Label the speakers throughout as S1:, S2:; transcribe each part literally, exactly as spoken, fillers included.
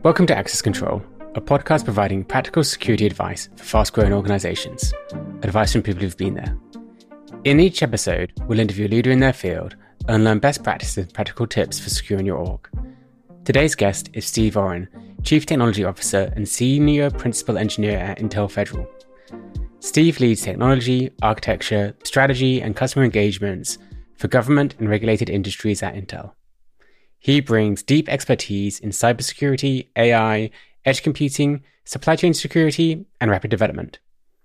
S1: Welcome to Access Control, a podcast providing practical security advice for fast-growing organizations, advice from people who've been there. In each episode, we'll interview a leader in their field and learn best practices and practical tips for securing your org. Today's guest is Steve Oren, Chief Technology Officer and Senior Principal Engineer at Intel Federal. Steve leads technology, architecture, strategy, and customer engagements for government and regulated industries at Intel. He brings deep expertise in cybersecurity, A I, edge computing, supply chain security, and rapid development.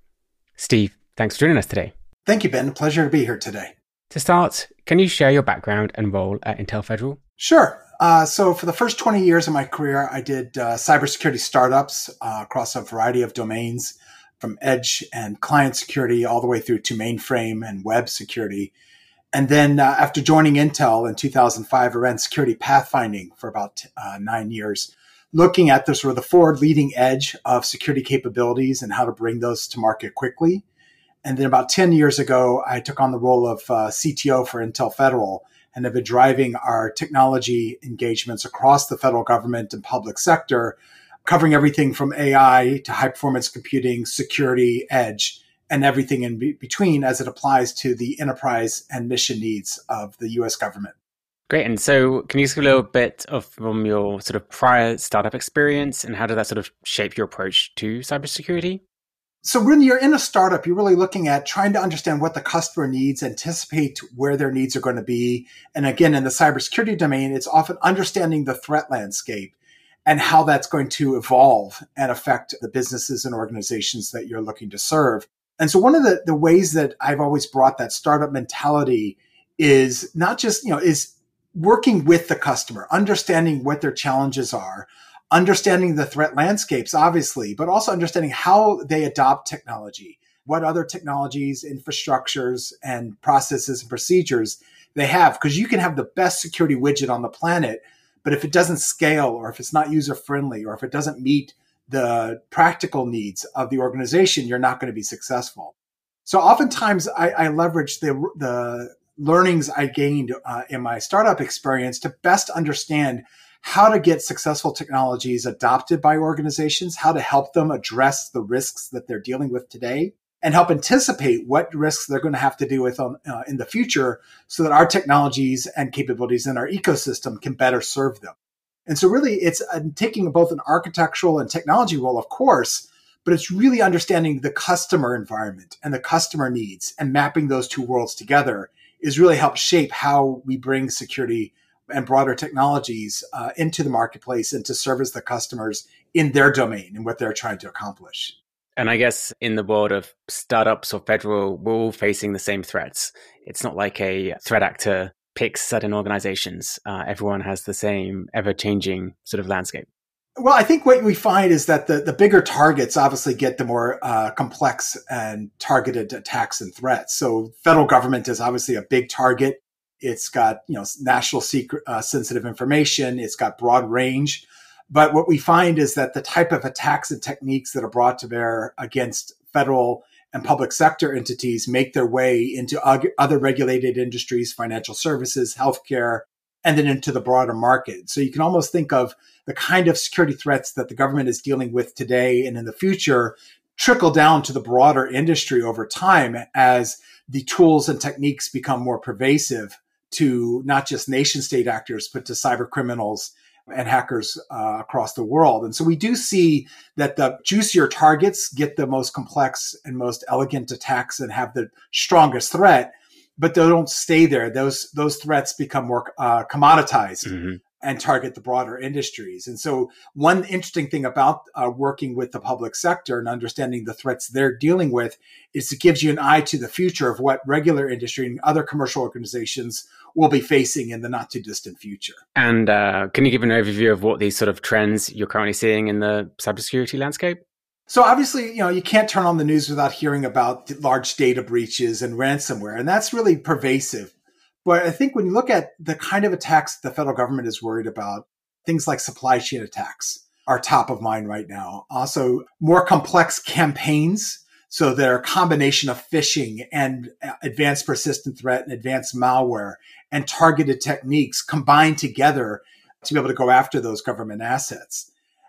S1: Steve, thanks for joining us today.
S2: Thank you, Ben. Pleasure to be here today.
S1: To start, can you share your background and role at Intel Federal?
S2: Sure. Uh, so for the first twenty years of my career, I did uh, cybersecurity startups uh, across a variety of domains, from edge and client security all the way through to mainframe and web security. And then uh, after joining Intel in two thousand five, I ran security pathfinding for about uh, nine years, looking at the sort of the forward leading edge of security capabilities and how to bring those to market quickly. And then about ten years ago, I took on the role of uh, C T O for Intel Federal and have been driving our technology engagements across the federal government and public sector, covering everything from A I to high performance computing, security, edge, and everything in be- between as it applies to the enterprise and mission needs of the U S government.
S1: Great. And so can you just give a little bit of from your sort of prior startup experience and how did that sort of shape your approach to cybersecurity?
S2: So when you're in a startup, you're really looking at trying to understand what the customer needs, anticipate where their needs are going to be. And again, in the cybersecurity domain, it's often understanding the threat landscape and how that's going to evolve and affect the businesses and organizations that you're looking to serve. And so one of the, the ways that I've always brought that startup mentality is not just, you know, is working with the customer, understanding what their challenges are, understanding the threat landscapes, obviously, but also understanding how they adopt technology, what other technologies, infrastructures, and processes and procedures they have. Because you can have the best security widget on the planet, but if it doesn't scale or if it's not user-friendly or if it doesn't meet the practical needs of the organization, you're not going to be successful. So oftentimes I, I leverage the, the learnings I gained uh, in my startup experience to best understand how to get successful technologies adopted by organizations, how to help them address the risks that they're dealing with today, and help anticipate what risks they're going to have to deal with on, uh, in the future so that our technologies and capabilities in our ecosystem can better serve them. And so really it's uh, taking both an architectural and technology role, of course, but it's really understanding the customer environment and the customer needs and mapping those two worlds together is really help shape how we bring security and broader technologies uh, into the marketplace and to service the customers in their domain and what they're trying to accomplish.
S1: And I guess in the world of startups or federal, we're all facing the same threats. It's not like a threat actor picks certain organizations. Uh, everyone has the same ever-changing sort of landscape.
S2: Well, I think what we find is that the, the bigger targets obviously get the more uh, complex and targeted attacks and threats. So federal government is obviously a big target. It's got, you know, national secret, uh, sensitive information. It's got broad range. But what we find is that the type of attacks and techniques that are brought to bear against federal and public sector entities make their way into other regulated industries, financial services, healthcare, and then into the broader market. So you can almost think of the kind of security threats that the government is dealing with today and in the future trickle down to the broader industry over time as the tools and techniques become more pervasive to not just nation state actors, but to cyber criminals and hackers uh, across the world. And so we do see that the juicier targets get the most complex and most elegant attacks and have the strongest threat, but they don't stay there. Those those threats become more uh, commoditized mm-hmm. and target the broader industries. And so one interesting thing about uh, working with the public sector and understanding the threats they're dealing with is it gives you an eye to the future of what regular industry and other commercial organizations will be facing in the not too distant future.
S1: And uh, can you give an overview of what these sort of trends you're currently seeing in the cybersecurity landscape?
S2: So obviously, you know, you can't turn on the news without hearing about large data breaches and ransomware, and that's really pervasive. But I think when you look at the kind of attacks the federal government is worried about, things like supply chain attacks are top of mind right now. Also, more complex campaigns. So they're a combination of phishing and advanced persistent threat and advanced malware and targeted techniques combined together to be able to go after those government assets.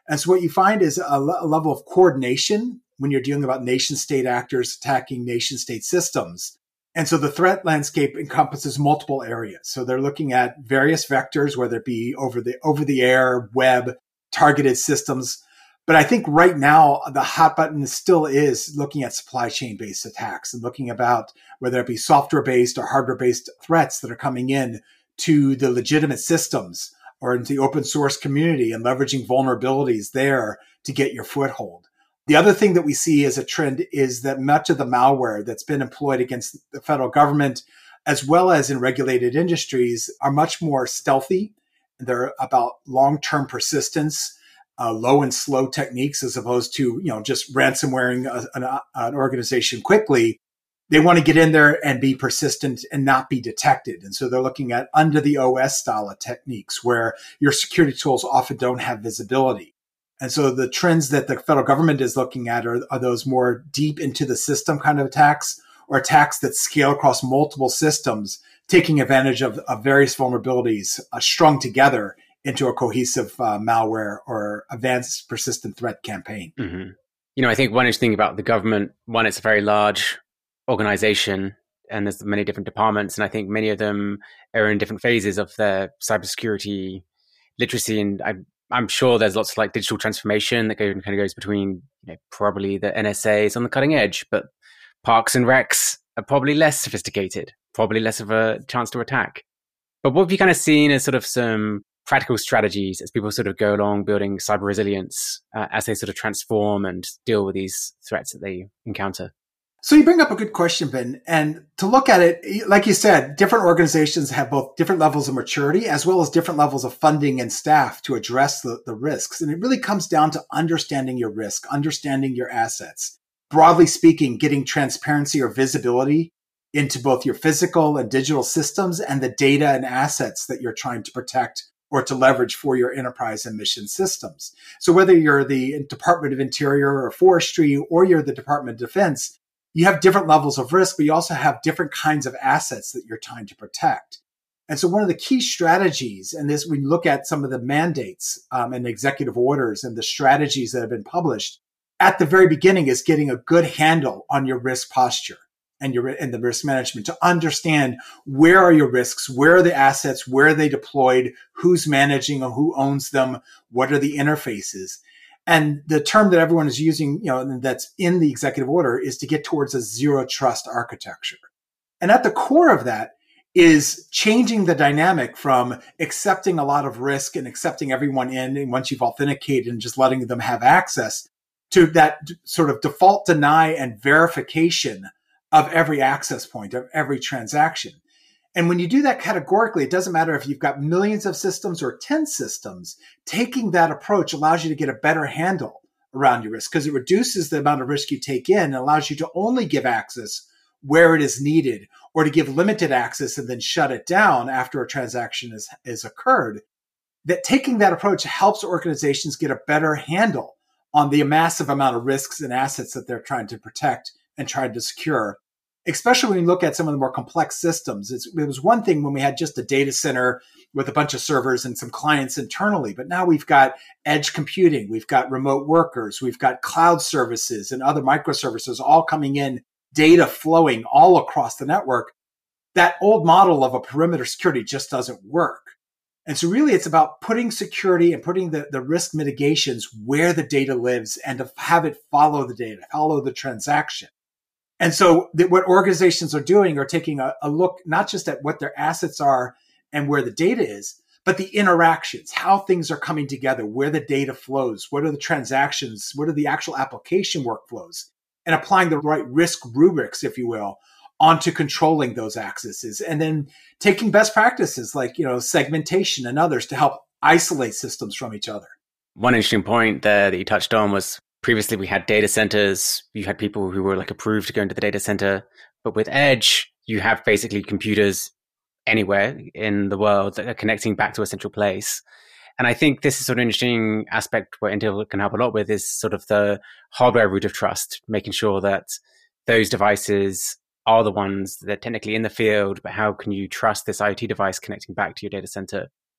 S2: And so what you find is a, le- a level of coordination when you're dealing about nation state actors attacking nation state systems. And so the threat landscape encompasses multiple areas. So they're looking at various vectors, whether it be over the over the air, web, targeted systems. But I think right now, the hot button still is looking at supply chain based attacks and looking about whether it be software based or hardware based threats that are coming in to the legitimate systems or into the open source community and leveraging vulnerabilities there to get your foothold. The other thing that we see as a trend is that much of the malware that's been employed against the federal government, as well as in regulated industries, are much more stealthy. They're about long-term persistence, uh, low and slow techniques, as opposed to, you know, just ransomwaring a, an, an organization quickly. They want to get in there and be persistent and not be detected. And so they're looking at under the O S style of techniques where your security tools often don't have visibility. And so the trends that the federal government is looking at are, are those more deep into the system kind of attacks, or attacks that scale across multiple systems, taking advantage of, of various vulnerabilities uh, strung together into a cohesive uh, malware or advanced persistent threat campaign.
S1: Mm-hmm. You know, I think one interesting thing about the government, one, it's a very large organization and there's many different departments. And I think many of them are in different phases of their cybersecurity literacy. And I I'm sure there's lots of like digital transformation that go, kind of goes between, you know, probably the N S A is on the cutting edge, but parks and recs are probably less sophisticated, probably less of a chance to attack. But what have you kind of seen as sort of some practical strategies as people sort of go along building cyber resilience uh, as they sort of transform and deal with these threats that they encounter?
S2: So you bring up a good question, Ben. And to look at it, like you said, different organizations have both different levels of maturity as well as different levels of funding and staff to address the, the risks. And it really comes down to understanding your risk, understanding your assets. Broadly speaking, getting transparency or visibility into both your physical and digital systems and the data and assets that you're trying to protect or to leverage for your enterprise and mission systems. So whether you're the Department of Interior or Forestry or you're the Department of Defense, you have different levels of risk, but you also have different kinds of assets that you're trying to protect. And so one of the key strategies, and this, when you look at some of the mandates um, and executive orders and the strategies that have been published, at the very beginning is getting a good handle on your risk posture and your and the risk management to understand where are your risks, where are the assets, where are they deployed, who's managing or who owns them, what are the interfaces. And the term that everyone is using, you know, that's in the executive order is to get towards a zero trust architecture. And at the core of that is changing the dynamic from accepting a lot of risk and accepting everyone in, and once you've authenticated and just letting them have access, to that sort of default deny and verification of every access point, of every transaction. And when you do that categorically, it doesn't matter if you've got millions of systems or ten systems, taking that approach allows you to get a better handle around your risk because it reduces the amount of risk you take in and allows you to only give access where it is needed or to give limited access and then shut it down after a transaction is, is occurred. That taking that approach helps organizations get a better handle on the massive amount of risks and assets that they're trying to protect and trying to secure. Especially when you look at some of the more complex systems. It's, it was one thing when we had just a data center with a bunch of servers and some clients internally, but now we've got edge computing, we've got remote workers, we've got cloud services and other microservices all coming in, data flowing all across the network. That old model of a perimeter security just doesn't work. And so really it's about putting security and putting the, the risk mitigations where the data lives and to have it follow the data, follow the transaction. And so th- what organizations are doing are taking a, a look, not just at what their assets are and where the data is, but the interactions, how things are coming together, where the data flows, what are the transactions, what are the actual application workflows, and applying the right risk rubrics, if you will, onto controlling those accesses. And then taking best practices like, you know, segmentation and others to help isolate systems from each other.
S1: One interesting point there that you touched on was previously we had data centers. You had people who were like approved to go into the data center. But with Edge, you have basically computers anywhere in the world that are connecting back to a central place. And I think this is sort of an interesting aspect where Intel can help a lot with is sort of the hardware root of trust, making sure that those devices are the ones that are technically in the field, but how can you trust this IoT device connecting back to your data center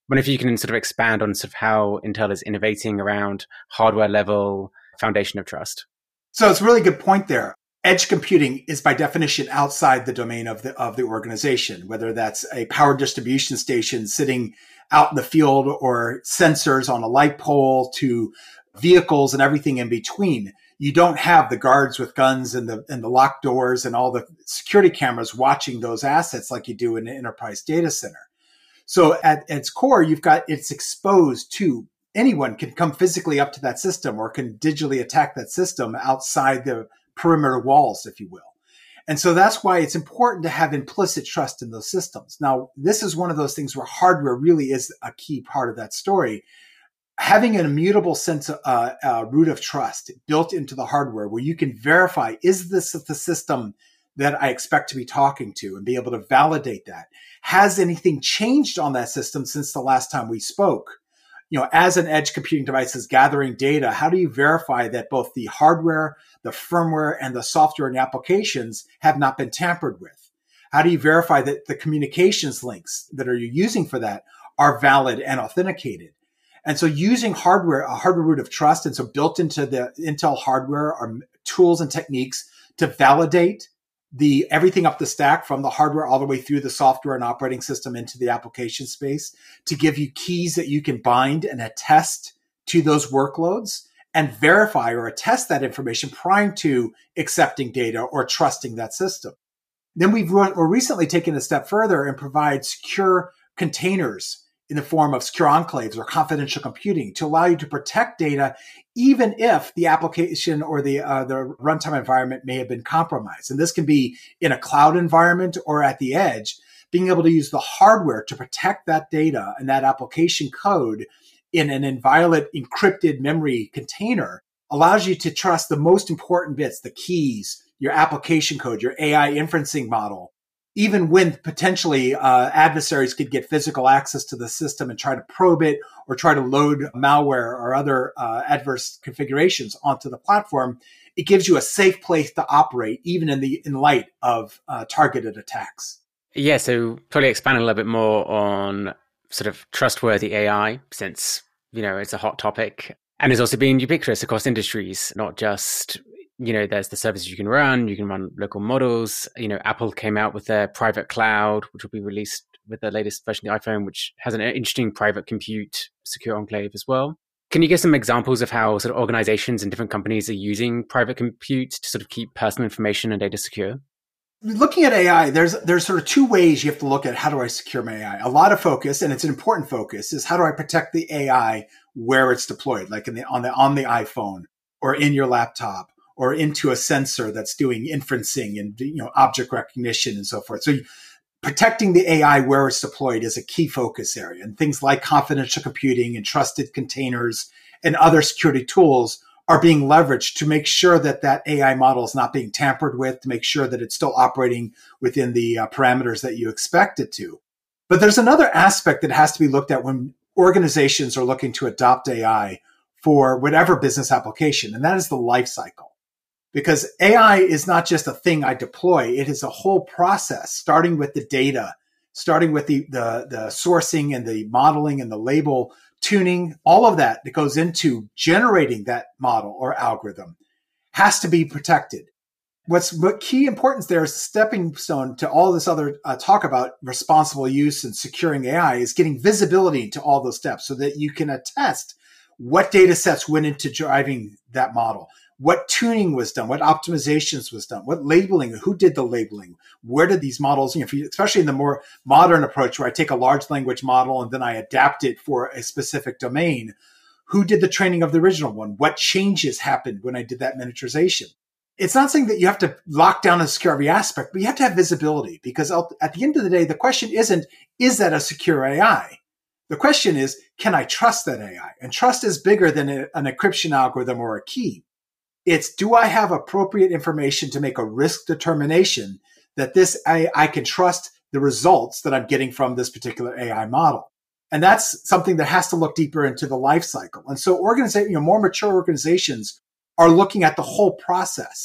S1: wonder if you can sort of expand on sort of how Intel is innovating around hardware level foundation of trust.
S2: So it's a really good point there. Edge computing is by definition outside the domain of the of the organization, whether that's a power distribution station sitting out in the field or sensors on a light pole to vehicles and everything in between. You don't have the guards with guns and the and the locked doors and all the security cameras watching those assets like you do in an enterprise data center. So at, at its core, you've got it's exposed to anyone can come physically up to that system or can digitally attack that system outside the perimeter walls, if you will. And so that's why it's important to have implicit trust in those systems. Now, this is one of those things where hardware really is a key part of that story. Having an immutable sense of uh, uh, root of trust built into the hardware where you can verify, is this the system that I expect to be talking to, and be able to validate that. Has anything changed on that system since the last time we spoke? You know, as an edge computing device is gathering data, how do you verify that both the hardware, the firmware, and the software and applications have not been tampered with? How do you verify that the communications links that are you using for that are valid and authenticated? And so using hardware, a hardware root of trust, and so built into the Intel hardware are tools and techniques to validate the everything up the stack from the hardware all the way through the software and operating system into the application space, to give you keys that you can bind and attest to those workloads and verify or attest that information prior to accepting data or trusting that system. Then we've we're recently taken a step further and provide secure containers in the form of secure enclaves or confidential computing to allow you to protect data, even if the application or the uh, the runtime environment may have been compromised. And this can be in a cloud environment or at the edge. Being able to use the hardware to protect that data and that application code in an inviolate encrypted memory container allows you to trust the most important bits, the keys, your application code, your A I inferencing model, even when potentially uh, adversaries could get physical access to the system and try to probe it or try to load malware or other uh, adverse configurations onto the platform, it gives you a safe place to operate, even in the in light of uh, targeted attacks.
S1: Yeah, so probably expand a little bit more on sort of trustworthy A I, since, you know, it's a hot topic and is also being ubiquitous across industries, not just, you know, there's the services you can run, you can run local models. You know, Apple came out with their private cloud, which will be released with the latest version of the iPhone, which has an interesting private compute secure enclave as well. Can you give some examples of how sort of organizations and different companies are using private compute to sort of keep personal information and data secure?
S2: Looking at A I, there's there's sort of two ways you have to look at how do I secure my A I. A lot of focus, and it's an important focus, is how do I protect the A I where it's deployed, like in the on the on the iPhone or in your laptop, or into a sensor that's doing inferencing and, you know, object recognition and so forth. So protecting the A I where it's deployed is a key focus area. And things like confidential computing and trusted containers and other security tools are being leveraged to make sure that that A I model is not being tampered with, to make sure that it's still operating within the uh, parameters that you expect it to. But there's another aspect that has to be looked at when organizations are looking to adopt A I for whatever business application, and that is the life cycle. Because A I is not just a thing I deploy. It is a whole process, starting with the data, starting with the, the, the sourcing and the modeling and the label tuning, all of that that goes into generating that model or algorithm has to be protected. What's what key importance there is the stepping stone to all this other uh, talk about responsible use and securing A I is getting visibility to all those steps so that you can attest what data sets went into driving that model. What tuning was done, what optimizations was done, what labeling, who did the labeling, where did these models, you know, if you, especially in the more modern approach where I take a large language model and then I adapt it for a specific domain, who did the training of the original one? What changes happened when I did that miniaturization? It's not saying that you have to lock down and secure every aspect, but you have to have visibility, because at the end of the day, the question isn't, is that a secure A I? The question is, can I trust that A I? And trust is bigger than a, an encryption algorithm or a key. It's, do I have appropriate information to make a risk determination that this I, I can trust the results that I'm getting from this particular A I model? And that's something that has to look deeper into the life cycle. And so organization, you know, more mature organizations are looking at the whole process.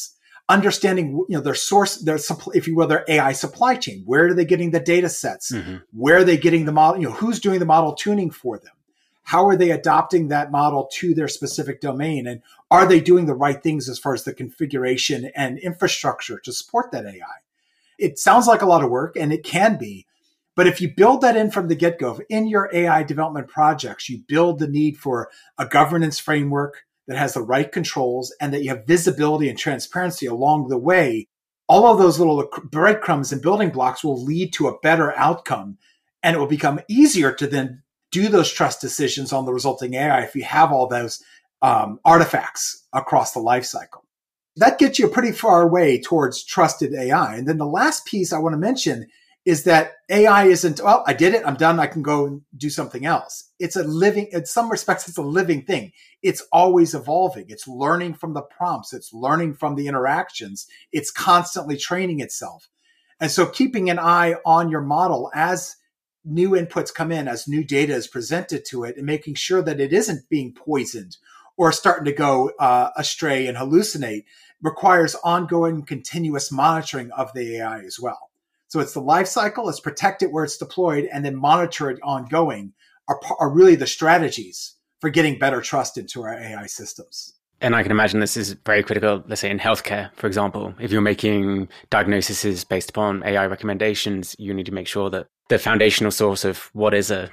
S2: understanding, you know, their source, their, if you will, their A I supply chain. Where are they getting the data sets? Mm-hmm. Where are they getting the model? You know, who's doing the model tuning for them? How are they adopting that model to their specific domain? And are they doing the right things as far as the configuration and infrastructure to support that A I? It sounds like a lot of work, and it can be. But if you build that in from the get-go, in your A I development projects, you build the need for a governance framework that has the right controls and that you have visibility and transparency along the way, all of those little breadcrumbs and building blocks will lead to a better outcome. And it will become easier to then do those trust decisions on the resulting A I if you have all those um, artifacts across the life cycle. That gets you pretty far away towards trusted A I. And then the last piece I want to mention is that A I isn't, well, I did it, I'm done, I can go and do something else. It's a living, in some respects, it's a living thing. It's always evolving. It's learning from the prompts. It's learning from the interactions. It's constantly training itself. And so keeping an eye on your model as new inputs come in, as new data is presented to it, and making sure that it isn't being poisoned or starting to go uh, astray and hallucinate requires ongoing, continuous monitoring of the A I as well. So it's the life cycle, it's protect it where it's deployed, and then monitor it ongoing are, are really the strategies for getting better trust into our A I systems.
S1: And I can imagine this is very critical, let's say in healthcare, for example. If you're making diagnoses based upon A I recommendations, you need to make sure that the foundational source of what is a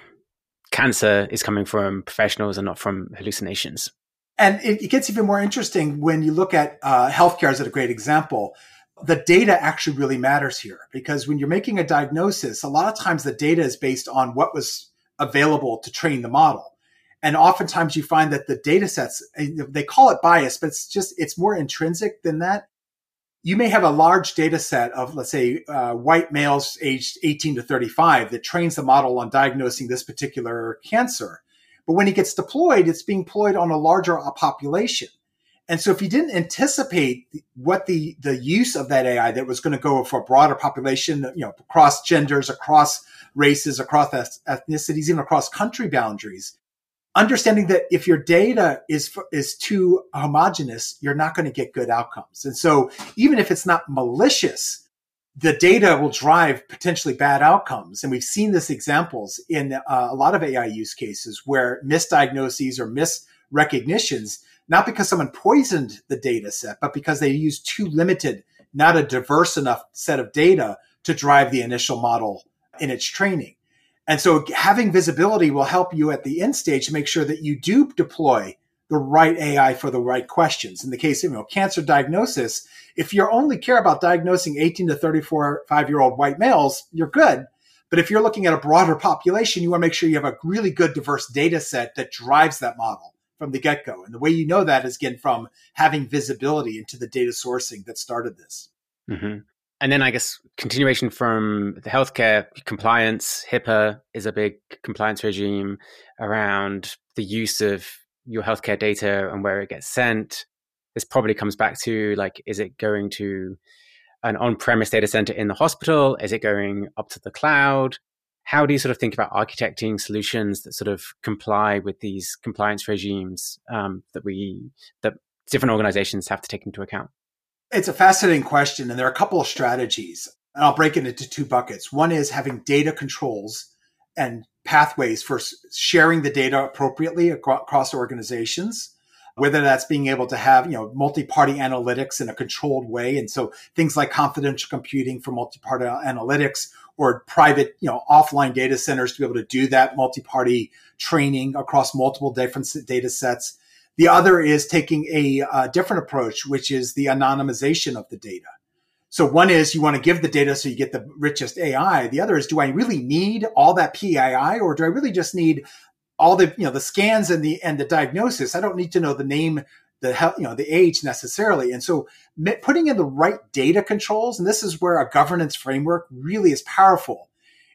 S1: cancer is coming from professionals and not from hallucinations.
S2: And it, it gets even more interesting when you look at uh, healthcare as a great example. The data actually really matters here, because when you're making a diagnosis, a lot of times the data is based on what was available to train the model. And oftentimes you find that the data sets, they call it bias, but it's just, it's more intrinsic than that. You may have a large data set of, let's say, uh, white males aged eighteen to thirty-five that trains the model on diagnosing this particular cancer. But when it gets deployed, it's being deployed on a larger population. And so if you didn't anticipate what the, the use of that A I that was going to go for a broader population, you know, across genders, across races, across ethnicities, even across country boundaries, understanding that if your data is, is too homogenous, you're not going to get good outcomes. And so even if it's not malicious, the data will drive potentially bad outcomes. And we've seen this examples in uh, a lot of A I use cases where misdiagnoses or misrecognitions, not because someone poisoned the data set, but because they used too limited, not a diverse enough set of data to drive the initial model in its training. And so having visibility will help you at the end stage to make sure that you do deploy the right A I for the right questions. In the case of, you know, cancer diagnosis, if you only care about diagnosing eighteen to thirty-four, five-year-old white males, you're good. But if you're looking at a broader population, you want to make sure you have a really good diverse data set that drives that model from the get-go. And the way you know that is, again, from having visibility into the data sourcing that started this.
S1: Mm-hmm. And then I guess continuation from the healthcare compliance, HIPAA is a big compliance regime around the use of your healthcare data and where it gets sent. This probably comes back to, like, is it going to an on-premise data center in the hospital? Is it going up to the cloud? How do you sort of think about architecting solutions that sort of comply with these compliance regimes um, that we that different organizations have to take into account?
S2: It's a fascinating question, and there are a couple of strategies, and I'll break it into two buckets. One is having data controls and pathways for sharing the data appropriately across organizations, whether that's being able to have, you know, multi-party analytics in a controlled way. And so things like confidential computing for multi-party analytics, or private, you know, offline data centers to be able to do that multi-party training across multiple different data sets. The other is taking a uh, different approach, which is the anonymization of the data. So one is you want to give the data so you get the richest A I. The other is, do I really need all that P I I, or do I really just need all the, you know, the scans and the and the diagnosis? I don't need to know the name, the health, you know, the age necessarily. And so putting in the right data controls, and this is where a governance framework really is powerful,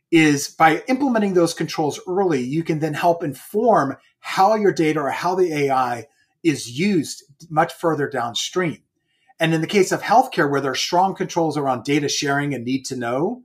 S2: is by implementing those controls early, you can then help inform how your data or how the A I is used much further downstream. And in the case of healthcare, where there are strong controls around data sharing and need to know,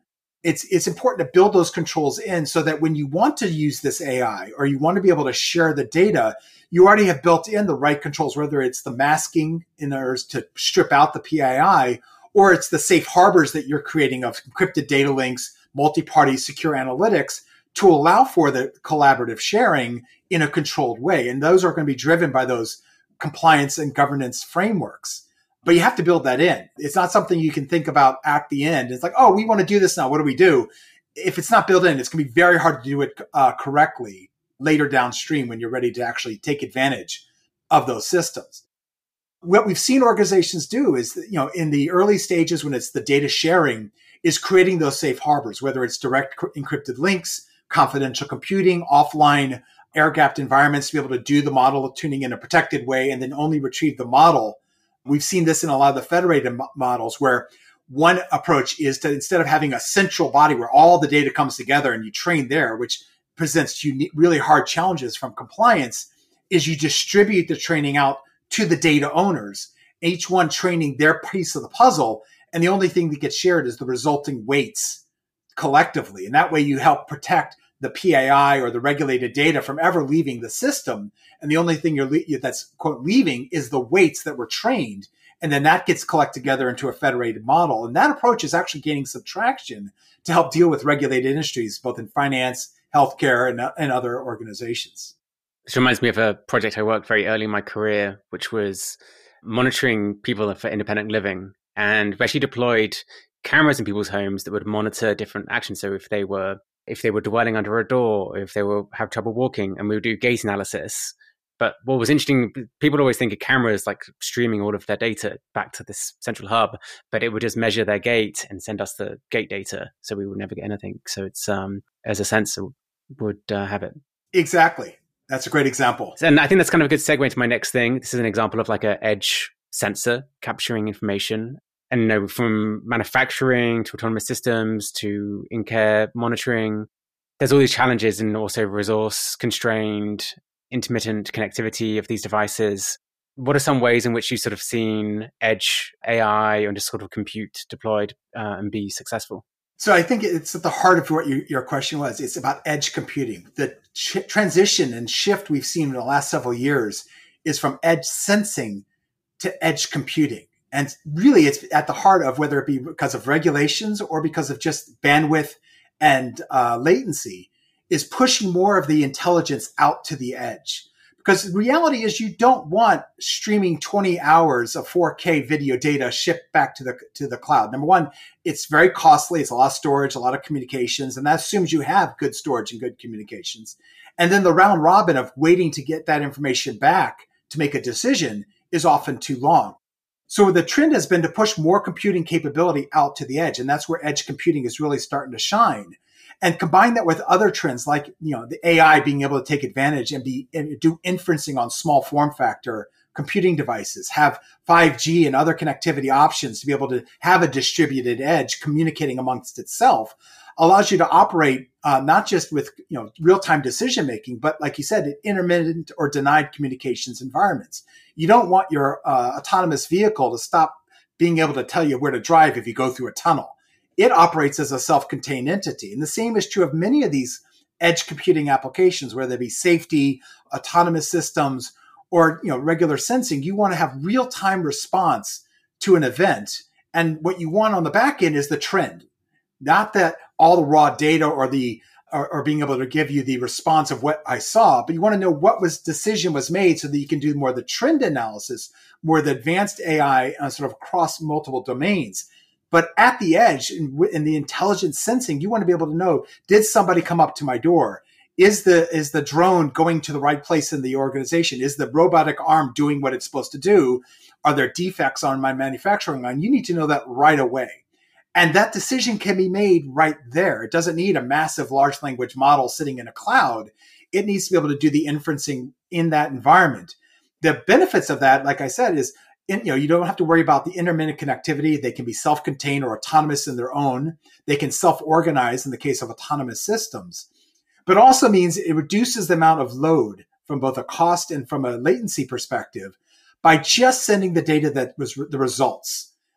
S2: it's it's important to build those controls in so that when you want to use this A I or you want to be able to share the data, you already have built in the right controls, whether it's the masking in order to strip out the P I I, or it's the safe harbors that you're creating of encrypted data links, multi-party secure analytics to allow for the collaborative sharing in a controlled way. And those are going to be driven by those compliance and governance frameworks. But you have to build that in. It's not something you can think about at the end. It's like, oh, we want to do this now. What do we do? If it's not built in, it's going to be very hard to do it uh, correctly later downstream when you're ready to actually take advantage of those systems. What we've seen organizations do is, you know, in the early stages when it's the data sharing, is creating those safe harbors, whether it's direct encrypted links, confidential computing, offline air-gapped environments to be able to do the model tuning in a protected way and then only retrieve the model. We've seen this in a lot of the federated mo- models where one approach is to, instead of having a central body where all the data comes together and you train there, which presents unique, really hard challenges from compliance, is you distribute the training out to the data owners, each one training their piece of the puzzle. And the only thing that gets shared is the resulting weights collectively. And that way you help protect the P A I or the regulated data from ever leaving the system. And the only thing you're le- that's quote leaving is the weights that were trained. And then that gets collected together into a federated model. And that approach is actually gaining some traction to help deal with regulated industries, both in finance, healthcare, and, and other organizations.
S1: This reminds me of a project I worked very early in my career, which was monitoring people for independent living. And we actually deployed cameras in people's homes that would monitor different actions. So if they were if they were dwelling under a door, if they were have trouble walking, and we would do gait analysis. But what was interesting, people always think of cameras like streaming all of their data back to this central hub, but it would just measure their gait and send us the gait data. So we would never get anything. So it's um, as a sensor would uh, have it.
S2: Exactly. That's a great example.
S1: And I think that's kind of a good segue to my next thing. This is an example of like an edge sensor capturing information. And you know, from manufacturing to autonomous systems to in-care monitoring, there's all these challenges and also resource constrained, intermittent connectivity of these devices. What are some ways in which you've sort of seen edge A I and just sort of compute deployed uh, and be successful?
S2: So I think it's at the heart of what you, your question was. It's about edge computing. The ch- transition and shift we've seen in the last several years is from edge sensing to edge computing. And really, it's at the heart of whether it be because of regulations or because of just bandwidth and uh, latency, is pushing more of the intelligence out to the edge. Because the reality is you don't want streaming twenty hours of four K video data shipped back to the to the cloud. Number one, it's very costly. It's a lot of storage, a lot of communications, and that assumes you have good storage and good communications. And then the round robin of waiting to get that information back to make a decision is often too long. So the trend has been to push more computing capability out to the edge, and that's where edge computing is really starting to shine. And combine that with other trends like, you know, the A I being able to take advantage and be and do inferencing on small form factor computing devices, have five G and other connectivity options to be able to have a distributed edge communicating amongst itself, allows you to operate uh, not just with, you know, real-time decision making, but like you said, intermittent or denied communications environments. You don't want your uh, autonomous vehicle to stop being able to tell you where to drive if you go through a tunnel. It operates as a self-contained entity. And the same is true of many of these edge computing applications, whether they be safety, autonomous systems, or, you know, regular sensing. You want to have real-time response to an event. And what you want on the back end is the trend. Not that all the raw data or the or, or being able to give you the response of what I saw, but you want to know what was decision was made so that you can do more of the trend analysis, more of the advanced A I uh, sort of across multiple domains. But at the edge, in, in the intelligent sensing, you want to be able to know, did somebody come up to my door? Is the is the drone going to the right place in the organization? Is the robotic arm doing what it's supposed to do? Are there defects on my manufacturing line? You need to know that right away. And that decision can be made right there. It doesn't need a massive large language model sitting in a cloud. It needs to be able to do the inferencing in that environment. The benefits of that, like I said, is in, you know, you don't have to worry about the intermittent connectivity. They can be self-contained or autonomous in their own. They can self-organize in the case of autonomous systems. But also means it reduces the amount of load from both a cost and from a latency perspective by just sending the data that was the results.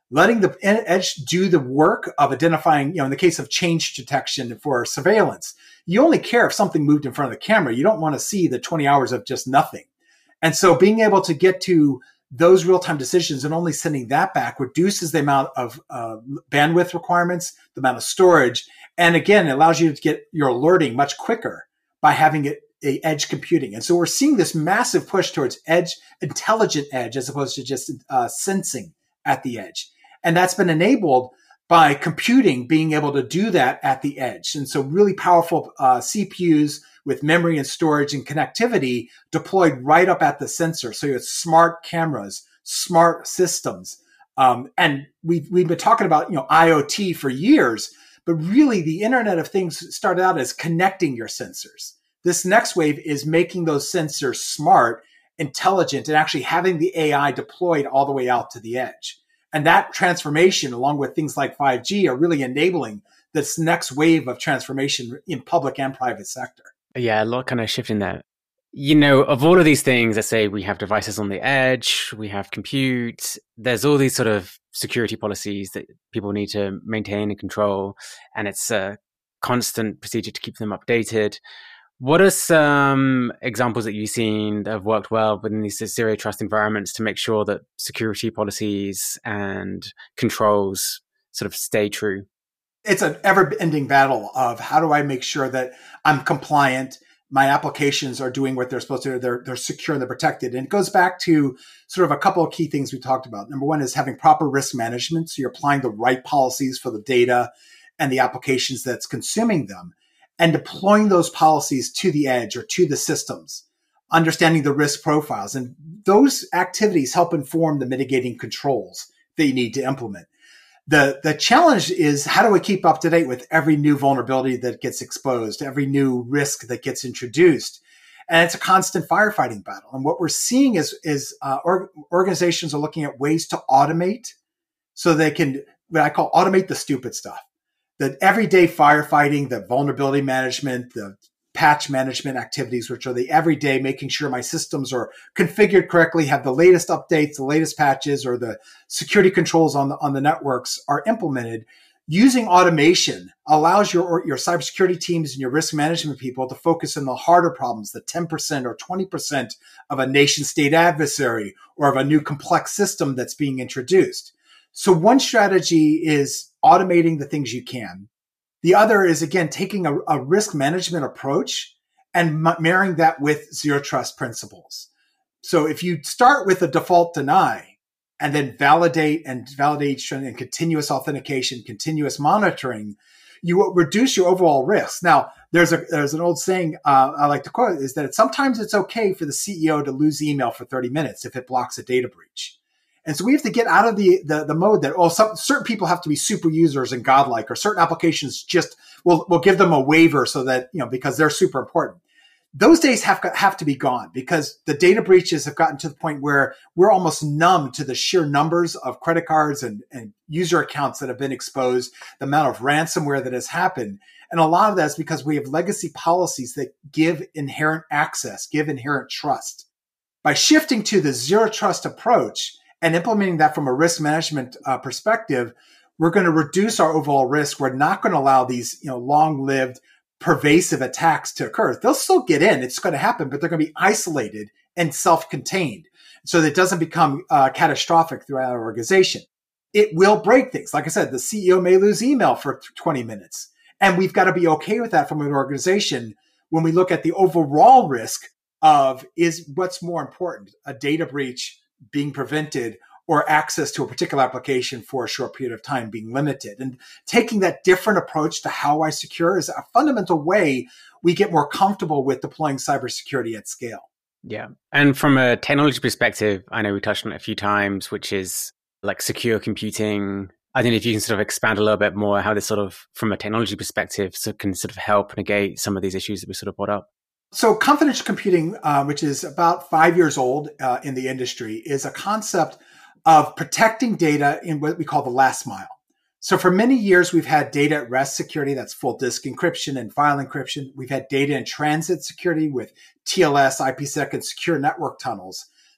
S2: letting the edge do the work of identifying, you know, in the case of change detection for surveillance, you only care if something moved in front of the camera. You don't want to see the twenty hours of just nothing. And so being able to get to those real-time decisions and only sending that back reduces the amount of uh, bandwidth requirements, the amount of storage. And again, it allows you to get your alerting much quicker by having it a edge computing. And so we're seeing this massive push towards edge, intelligent edge, as opposed to just uh, sensing at the edge. And that's been enabled by computing being able to do that at the edge. And so really powerful uh, C P Us with memory and storage and connectivity deployed right up at the sensor. So you have smart cameras, smart systems. Um, and we've, we've been talking about, you know, IoT for years, but really the Internet of Things started out as connecting your sensors. This next wave is making those sensors smart, intelligent, and actually having the A I deployed all the way out to the edge. And that transformation, along with things like five G, are really enabling this next wave of transformation in public and private sector.
S1: Yeah, a lot kind of shifting there. You know, of all of these things, let's say we have devices on the edge, we have compute, there's all these sort of security policies that people need to maintain and control, and it's a constant procedure to keep them updated. What are some examples that you've seen that have worked well within these zero trust environments to make sure that security policies and controls sort of stay true?
S2: It's an ever-ending battle of how do I make sure that I'm compliant, my applications are doing what they're supposed to do, they're, they're secure and they're protected. And it goes back to sort of a couple of key things we talked about. Number one is having proper risk management. So you're applying the right policies for the data and the applications that's consuming them, and deploying those policies to the edge or to the systems, understanding the risk profiles. And those activities help inform the mitigating controls that you need to implement. The, the challenge is, how do we keep up to date with every new vulnerability that gets exposed, every new risk that gets introduced? And it's a constant firefighting battle. And what we're seeing is, is uh, or, organizations are looking at ways to automate so they can, what I call automate the stupid stuff. The everyday firefighting, the vulnerability management, the patch management activities, which are the everyday, making sure my systems are configured correctly, have the latest updates, the latest patches, or the security controls on the, on the networks are implemented. Using automation allows your, your cybersecurity teams and your risk management people to focus on the harder problems, the ten percent or twenty percent of a nation state adversary or of a new complex system that's being introduced. So one strategy is automating the things you can. The other is, again, taking a, a risk management approach and m- marrying that with zero trust principles. So if you start with a default deny and then validate and validation and continuous authentication, continuous monitoring, you will reduce your overall risk. Now, there's a there's an old saying uh, I like to quote, is that sometimes it's okay for the C E O to lose email for thirty minutes if it blocks a data breach. And so we have to get out of the the, the mode that, oh, some, certain people have to be super users and godlike, or certain applications just will will give them a waiver so that, you know, because they're super important. Those days have have to be gone, because the data breaches have gotten to the point where we're almost numb to the sheer numbers of credit cards and, and user accounts that have been exposed, the amount of ransomware that has happened. And a lot of that is because we have legacy policies that give inherent access, give inherent trust. By shifting to the zero trust approach and implementing that from a risk management uh, perspective, we're going to reduce our overall risk. We're not going to allow these, you know, long-lived, pervasive attacks to occur. They'll still get in. It's going to happen, but they're going to be isolated and self-contained, so that it doesn't become uh, catastrophic throughout our organization. It will break things. Like I said, the C E O may lose email for twenty minutes, and we've got to be okay with that from an organization when we look at the overall risk of, is what's more important, a data breach being prevented or access to a particular application for a short period of time being limited. And taking that different approach to how I secure is a fundamental way we get more comfortable with deploying cybersecurity at scale.
S1: Yeah. And from a technology perspective, I know we touched on it a few times, which is like secure computing. I don't know if you can sort of expand a little bit more how this sort of, from a technology perspective, so can sort of help negate some of these issues that we sort of brought up.
S2: So confidential computing, uh, which is about five years old uh, in the industry, is a concept of protecting data in what we call the last mile. So for many years, we've had data at rest security, that's full disk encryption and file encryption. We've had data in transit security with T L S, IPsec, and secure network tunnels.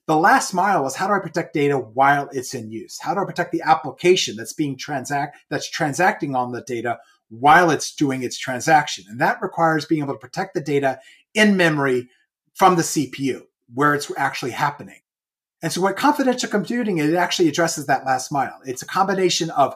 S2: The last mile is how do I protect data while it's in use? How do I protect the application that's being transact, that's transacting on the data while it's doing its transaction? And that requires being able to protect the data in memory from the C P U where it's actually happening. And so what confidential computing, it actually addresses that last mile. It's a combination of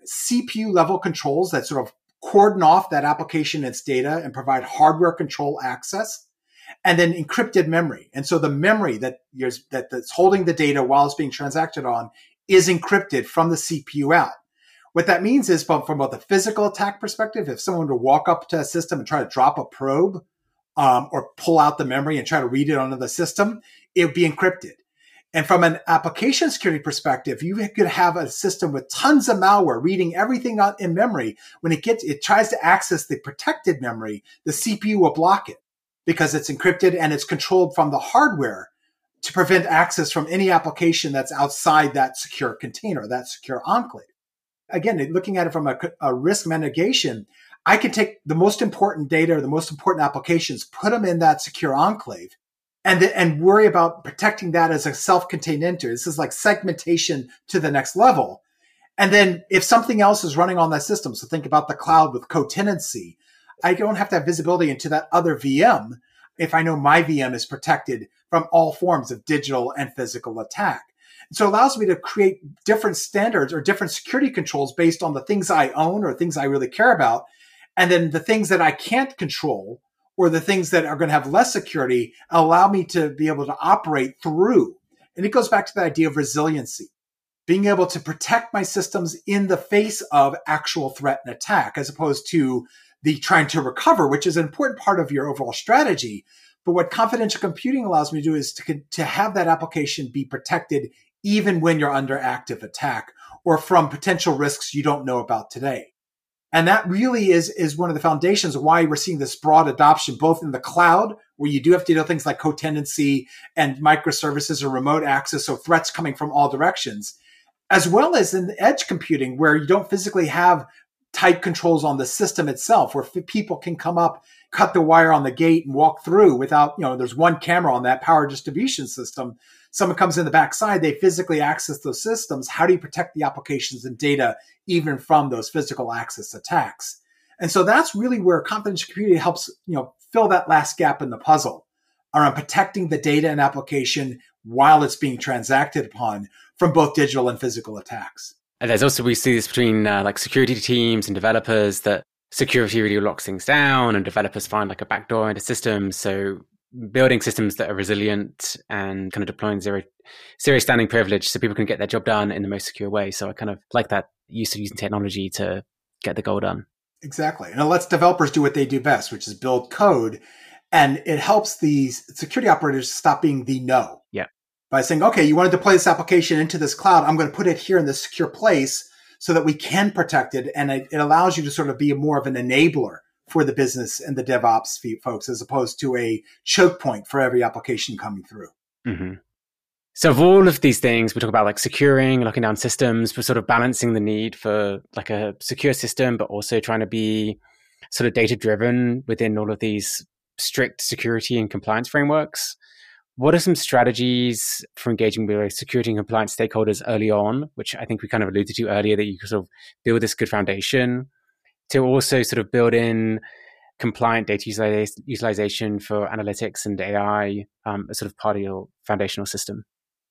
S2: C P U level controls that sort of cordon off that application and its data and provide hardware control access, and then encrypted memory. And so the memory that is, that, that's holding the data while it's being transacted on is encrypted from the C P U out. What that means is from, from both a physical attack perspective, if someone were to walk up to a system and try to drop a probe um, or pull out the memory and try to read it onto the system, it would be encrypted. And from an application security perspective, you could have a system with tons of malware reading everything out in memory. When it gets, it tries to access the protected memory, the C P U will block it because it's encrypted and it's controlled from the hardware to prevent access from any application that's outside that secure container, that secure enclave. Again, looking at it from a, a risk mitigation, I can take the most important data or the most important applications, put them in that secure enclave, and th- and worry about protecting that as a self-contained entity. This is like segmentation to the next level. And then if something else is running on that system, so think about the cloud with co-tenancy, I don't have to have visibility into that other V M if I know my V M is protected from all forms of digital and physical attack. And so it allows me to create different standards or different security controls based on the things I own or things I really care about. And then the things that I can't control or the things that are going to have less security allow me to be able to operate through. And it goes back to the idea of resiliency, being able to protect my systems in the face of actual threat and attack, as opposed to the trying to recover, which is an important part of your overall strategy. But what confidential computing allows me to do is to, to have that application be protected even when you're under active attack or from potential risks you don't know about today. And that really is, is one of the foundations of why we're seeing this broad adoption, both in the cloud, where you do have to deal with things like co-tenancy and microservices or remote access, so threats coming from all directions, as well as in the edge computing, where you don't physically have tight controls on the system itself, where f- people can come up, cut the wire on the gate and walk through without, you know, there's one camera on that power distribution system. Someone comes in the backside, they physically access those systems. How do you protect the applications and data even from those physical access attacks? And so that's really where confidential computing helps, you know, fill that last gap in the puzzle around protecting the data and application while it's being transacted upon from both digital and physical attacks.
S1: And there's also, we see this between uh, like security teams and developers, that security really locks things down and developers find like a backdoor into systems. So building systems that are resilient and kind of deploying zero, zero standing privilege so people can get their job done in the most secure way. So I kind of like that use of using technology to get the goal done.
S2: Exactly. And it lets developers do what they do best, which is build code. And it helps these security operators stop being the no.
S1: Yeah.
S2: By saying, okay, you want to deploy this application into this cloud, I'm going to put it here in this secure place so that we can protect it. And it, it allows you to sort of be more of an enabler for the business and the DevOps folks, as opposed to a choke point for every application coming through.
S1: Mm-hmm. So of all of these things, we talk about like securing, locking down systems, we're sort of balancing the need for like a secure system, but also trying to be sort of data driven within all of these strict security and compliance frameworks. What are some strategies for engaging with like, security and compliance stakeholders early on, which I think we kind of alluded to earlier, that you can sort of build this good foundation to also sort of build in compliant data utilization for analytics and A I um, as sort of part of your foundational system?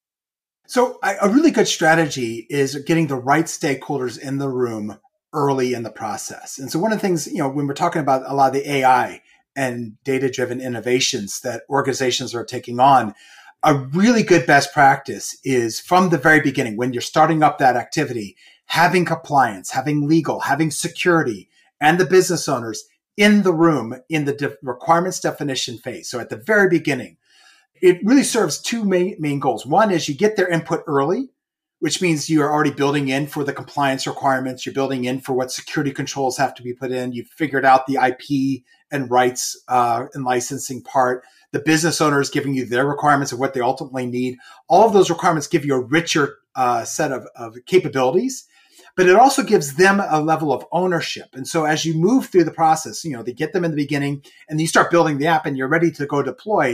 S2: So a really good strategy is getting the right stakeholders in the room early in the process. And so one of the things, you know, when we're talking about a lot of the A I and data-driven innovations that organizations are taking on, a really good best practice is from the very beginning, when you're starting up that activity, having compliance, having legal, having security, and the business owners in the room in the de- requirements definition phase. So at the very beginning, it really serves two main, main goals. One is you get their input early, which means you are already building in for the compliance requirements. You're building in for what security controls have to be put in. You've figured out the I P and rights uh, and licensing part. The business owner is giving you their requirements of what they ultimately need. All of those requirements give you a richer uh, set of, of capabilities, but it also gives them a level of ownership. And so as you move through the process, you know, they get them in the beginning and you start building the app and you're ready to go deploy,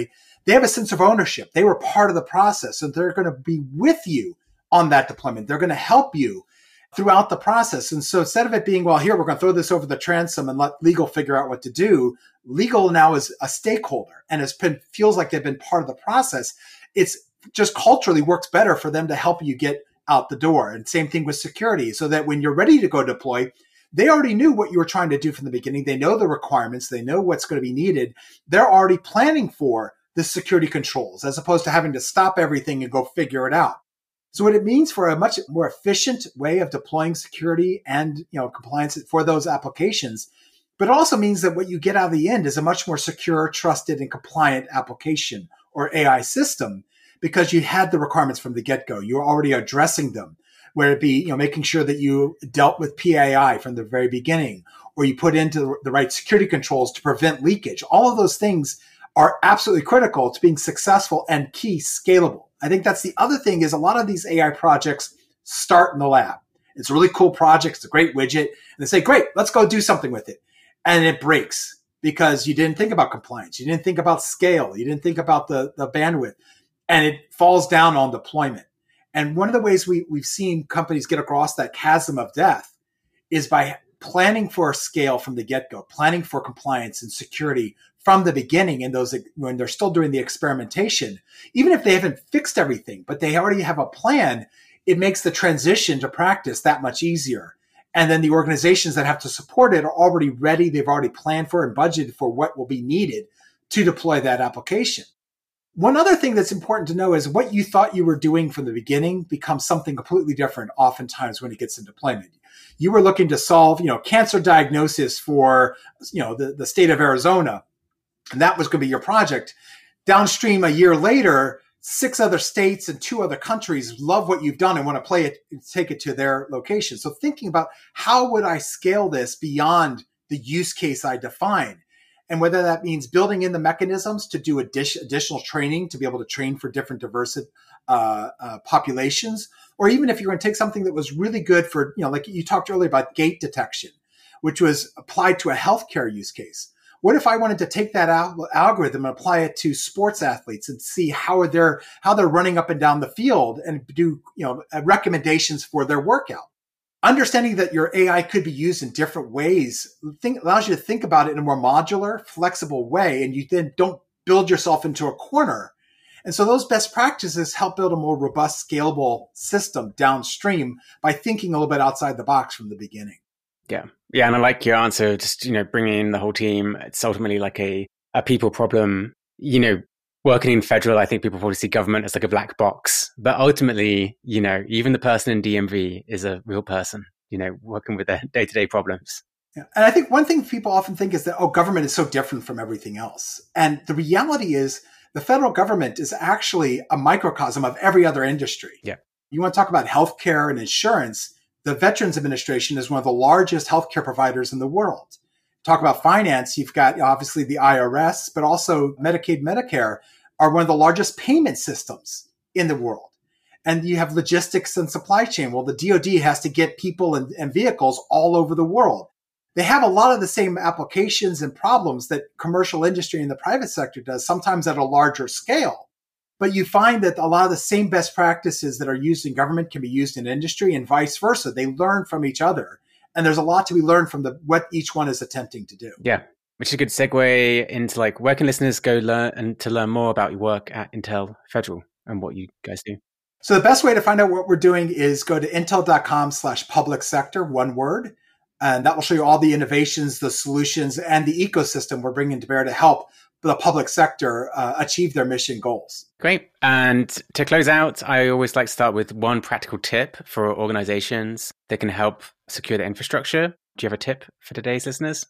S2: they have a sense of ownership. They were part of the process, and they're going to be with you on that deployment. They're going to help you throughout the process. And so instead of it being, well, here, we're going to throw this over the transom and let legal figure out what to do, legal now is a stakeholder and has been, feels like they've been part of the process. It's just culturally works better for them to help you get out the door. And same thing with security, so that when you're ready to go deploy, they already knew what you were trying to do from the beginning. They know the requirements. They know what's going to be needed. They're already planning for the security controls, as opposed to having to stop everything and go figure it out. So what it means for a much more efficient way of deploying security and, you know, compliance for those applications, but it also means that what you get out of the end is a much more secure, trusted, and compliant application or A I system, because you had the requirements from the get-go. You were already addressing them, whether it be, you know, making sure that you dealt with P I I from the very beginning, or you put into the right security controls to prevent leakage. All of those things are absolutely critical to being successful and key scalable. I think that's the other thing, is a lot of these A I projects start in the lab. It's a really cool project. It's a great widget. And they say, great, let's go do something with it. And it breaks because you didn't think about compliance. You didn't think about scale. You didn't think about the, the bandwidth. And it falls down on deployment. And one of the ways we, we've seen companies get across that chasm of death is by planning for scale from the get-go, planning for compliance and security from the beginning, in those when they're still doing the experimentation. Even if they haven't fixed everything, but they already have a plan, it makes the transition to practice that much easier. And then the organizations that have to support it are already ready. They've already planned for and budgeted for what will be needed to deploy that application. One other thing that's important to know is what you thought you were doing from the beginning becomes something completely different oftentimes when it gets in deployment. You were looking to solve, you know, cancer diagnosis for, you know, the, the state of Arizona, and that was going to be your project. Downstream, a year later, six other states and two other countries love what you've done and want to play it, take it to their location. So thinking about, how would I scale this beyond the use case I define? And whether that means building in the mechanisms to do addition, additional training to be able to train for different diverse uh, uh, populations, or even if you're going to take something that was really good for, you know, like you talked earlier about gait detection, which was applied to a healthcare use case. What if I wanted to take that al- algorithm and apply it to sports athletes and see how are they're how they're running up and down the field and do, you know, recommendations for their workout? Understanding that your A I could be used in different ways think, allows you to think about it in a more modular, flexible way, and you then don't build yourself into a corner. And so those best practices help build a more robust, scalable system downstream by thinking a little bit outside the box from the beginning.
S1: Yeah. Yeah. And I like your answer, just, you know, bringing in the whole team. It's ultimately like a, a people problem. You know, working in federal, I think people probably see government as like a black box. But ultimately, you know, even the person in D M V is a real person, you know, working with their day-to-day problems.
S2: Yeah. And I think one thing people often think is that, oh, government is so different from everything else. And the reality is the federal government is actually a microcosm of every other industry.
S1: Yeah.
S2: You want to talk about healthcare and insurance, the Veterans Administration is one of the largest healthcare providers in the world. Talk about finance, you've got obviously the I R S, but also Medicaid, Medicare are one of the largest payment systems in the world. And you have logistics and supply chain. Well, the D O D has to get people and, and vehicles all over the world. They have a lot of the same applications and problems that commercial industry and the private sector does, sometimes at a larger scale. But you find that a lot of the same best practices that are used in government can be used in industry and vice versa. They learn from each other. And there's a lot to be learned from the what each one is attempting to do.
S1: Yeah, which is a good segue into like, where can listeners go learn and to learn more about your work at Intel Federal and what you guys do?
S2: So the best way to find out what we're doing is go to intel.com slash public sector, one word. And that will show you all the innovations, the solutions, and the ecosystem we're bringing to bear to help the public sector uh, achieve their mission goals.
S1: Great. And to close out, I always like to start with one practical tip for organizations that can help secure their infrastructure. Do you have a tip for today's listeners?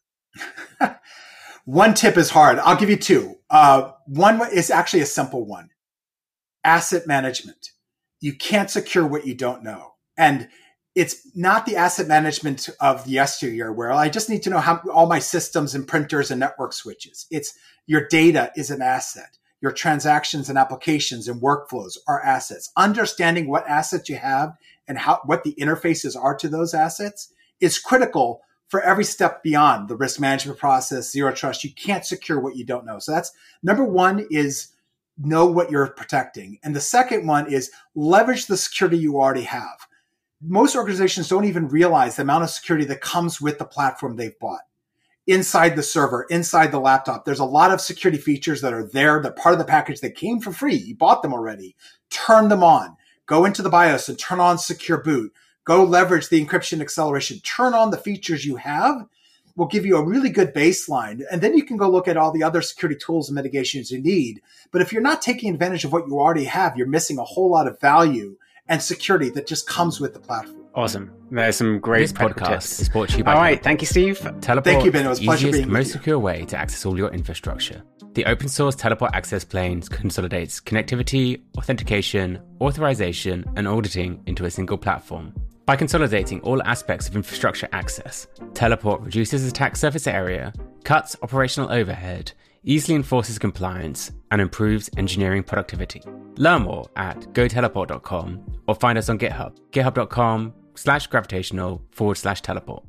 S2: One tip is hard. I'll give you two. Uh, one is actually a simple one. Asset management. You can't secure what you don't know. And it's not the asset management of the yesteryear where I just need to know how all my systems and printers and network switches. It's your data is an asset. Your transactions and applications and workflows are assets. Understanding what assets you have and how what the interfaces are to those assets is critical for every step beyond the risk management process, zero trust. You can't secure what you don't know. So that's number one is know what you're protecting. And the second one is leverage the security you already have. Most organizations don't even realize the amount of security that comes with the platform they've bought. Inside the server, inside the laptop, there's a lot of security features that are there. They're part of the package that came for free. You bought them already. Turn them on. Go into the BIOS and turn on Secure Boot. Go leverage the encryption acceleration. Turn on the features you have. Will give you a really good baseline. And then you can go look at all the other security tools and mitigations you need. But if you're not taking advantage of what you already have, you're missing a whole lot of value and security that just comes with the platform.
S1: Awesome. There's some great
S3: This podcast
S1: tips.
S3: is brought to you by
S1: All right. Thank you, Steve.
S3: Teleport.
S2: Thank you, Ben. It was a pleasure
S3: easiest,
S2: being with
S3: most
S2: you.
S3: secure way to access all your infrastructure. The open source Teleport Access Plane consolidates connectivity, authentication, authorization, and auditing into a single platform. By consolidating all aspects of infrastructure access, Teleport reduces attack surface area, cuts operational overhead, easily enforces compliance, and improves engineering productivity. Learn more at go teleport dot com or find us on GitHub, github dot com slash gravitational forward slash teleport.